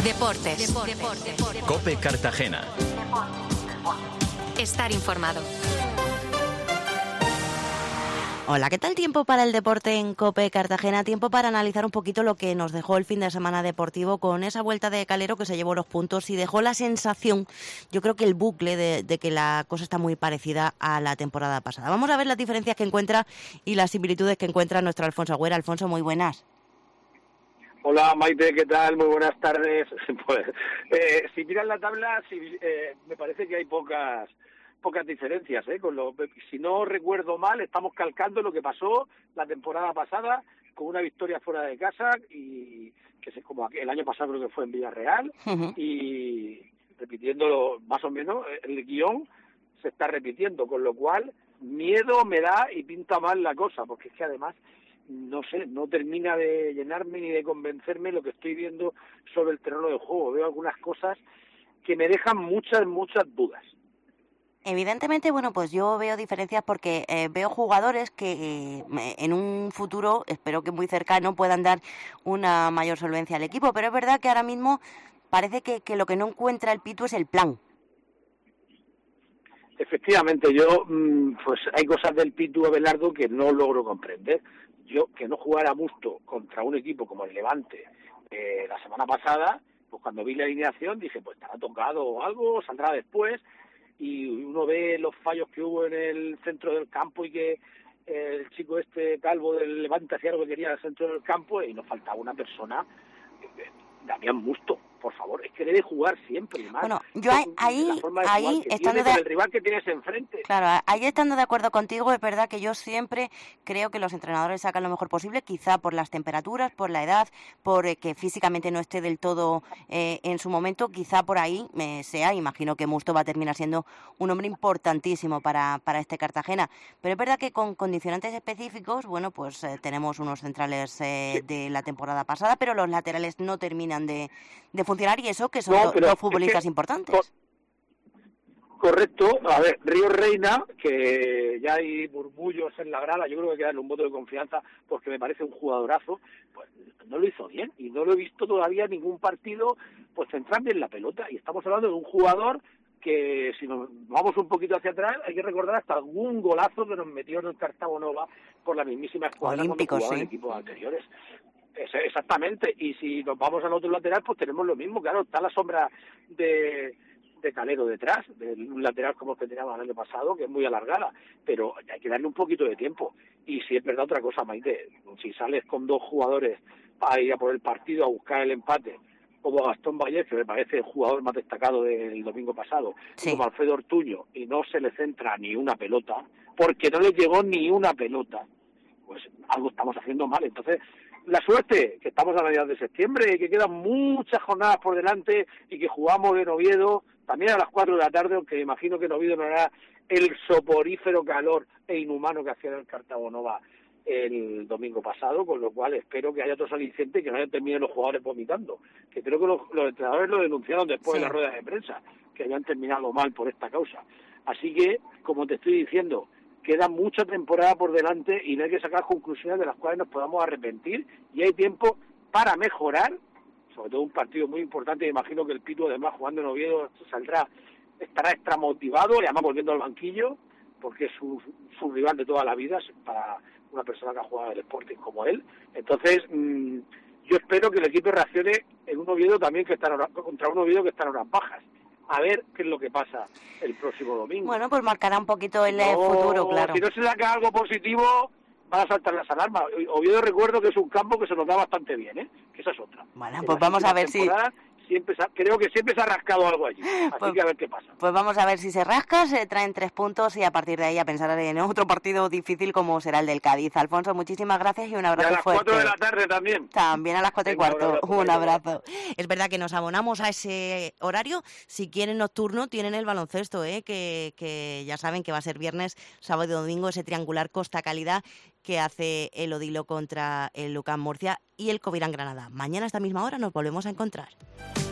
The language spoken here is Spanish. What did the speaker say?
Deportes. COPE Cartagena. Estar informado. Hola, ¿qué tal? Tiempo para el deporte en COPE Cartagena, tiempo para analizar un poquito lo que nos dejó el fin de semana deportivo con esa vuelta de Calero que se llevó los puntos y dejó la sensación, yo creo que el bucle de que la cosa está muy parecida a la temporada pasada. Vamos a ver las diferencias que encuentra y las similitudes que encuentra nuestro Alfonso Agüera. Alfonso, muy buenas. Hola Maite, ¿qué tal? Muy buenas tardes. Pues, si miras la tabla, me parece que hay pocas diferencias, si no recuerdo mal, estamos calcando lo que pasó la temporada pasada con una victoria fuera de casa y que es como el año pasado creo que fue en Villarreal. Y repitiéndolo más o menos, el guión se está repitiendo, con lo cual miedo me da y pinta mal la cosa, porque es que además no sé, no termina de llenarme ni de convencerme lo que estoy viendo sobre el terreno de juego. Veo algunas cosas que me dejan muchas dudas. Evidentemente, bueno, pues yo veo diferencias porque veo jugadores que en un futuro, espero que muy cercano, puedan dar una mayor solvencia al equipo, pero es verdad que ahora mismo parece que lo que no encuentra el Pitu es el plan. Efectivamente, pues hay cosas del Pitu Abelardo que no logro comprender. Yo, que no jugara Musto contra un equipo como el Levante la semana pasada, pues cuando vi la alineación dije, pues estará tocado o algo, saldrá después, y uno ve los fallos que hubo en el centro del campo y que el chico calvo del Levante hacía lo que quería en el centro del campo y nos faltaba una persona, Damián Musto, por favor, es que debe jugar siempre. Más. Bueno, yo ahí estando con el rival que tienes enfrente. Claro, ahí estando de acuerdo contigo, es verdad que yo siempre creo que los entrenadores sacan lo mejor posible, quizá por las temperaturas, por la edad, por que físicamente no esté del todo en su momento, quizá por ahí imagino que Musto va a terminar siendo un hombre importantísimo para este Cartagena, pero es verdad que con condicionantes específicos, bueno, pues tenemos unos centrales de la temporada pasada, pero los laterales no terminan de funcionar y eso que son dos futbolistas importantes. Correcto. A ver, Río Reina, que ya hay murmullos en la grada, yo creo que hay que darle un voto de confianza porque me parece un jugadorazo, pues no lo hizo bien y no lo he visto todavía en ningún partido pues centrar bien la pelota, y estamos hablando de un jugador que, si nos vamos un poquito hacia atrás, hay que recordar hasta algún golazo que nos metió en el Cartago Nova por la mismísima escuadra Olímpicos, cuando jugaba en equipos anteriores. Exactamente, y si nos vamos al otro lateral, pues tenemos lo mismo, claro, está la sombra de Calero detrás, de un lateral como el que teníamos el año pasado, que es muy alargada, pero hay que darle un poquito de tiempo. Y si es verdad otra cosa, Maite, si sales con dos jugadores para ir a por el partido, a buscar el empate, como Gastón Vallés, que me parece el jugador más destacado del domingo pasado, como Alfredo Ortuño, y no se le centra ni una pelota, porque no le llegó ni una pelota, pues algo estamos haciendo mal. Entonces, la suerte, que estamos a mediados de septiembre, que quedan muchas jornadas por delante y que jugamos en Oviedo también a las 4 de la tarde, aunque imagino que en Oviedo no hará el soporífero calor e inhumano que hacía en el Cartago Nova el domingo pasado, con lo cual espero que haya otros alicientes y que no hayan terminado los jugadores vomitando, que creo que los entrenadores lo denunciaron después de la rueda de prensa, que habían terminado mal por esta causa. Así que, como te estoy diciendo, queda mucha temporada por delante y no hay que sacar conclusiones de las cuales nos podamos arrepentir, y hay tiempo para mejorar, sobre todo un partido muy importante. Imagino que el Pitu, además, jugando en Oviedo, estará extra motivado, y además volviendo al banquillo, porque es su rival de toda la vida para una persona que ha jugado en el Sporting como él. Entonces, yo espero que el equipo reaccione en un Oviedo también contra un Oviedo que está en horas bajas. A ver qué es lo que pasa el próximo domingo. Bueno, pues marcará un poquito el futuro, claro. Si no se saca algo positivo, van a saltar las alarmas. Oviedo, recuerdo que es un campo que se nos da bastante bien, que esa es otra. Bueno, pues vamos a ver si... Creo que siempre se ha rascado algo allí, así que a ver qué pasa. Pues vamos a ver si se rasca, se traen 3 puntos y a partir de ahí a pensar en otro partido difícil como será el del Cádiz. Alfonso, muchísimas gracias y un abrazo fuerte. Y a las 4 de la tarde también. También a las 4:15, un abrazo. Es verdad que nos abonamos a ese horario. Si quieren nocturno, tienen el baloncesto, que ya saben que va a ser viernes, sábado y domingo, ese triangular Costa Calidad que hace el Odilo contra el Lucán Murcia y el Covirán Granada. Mañana a esta misma hora nos volvemos a encontrar.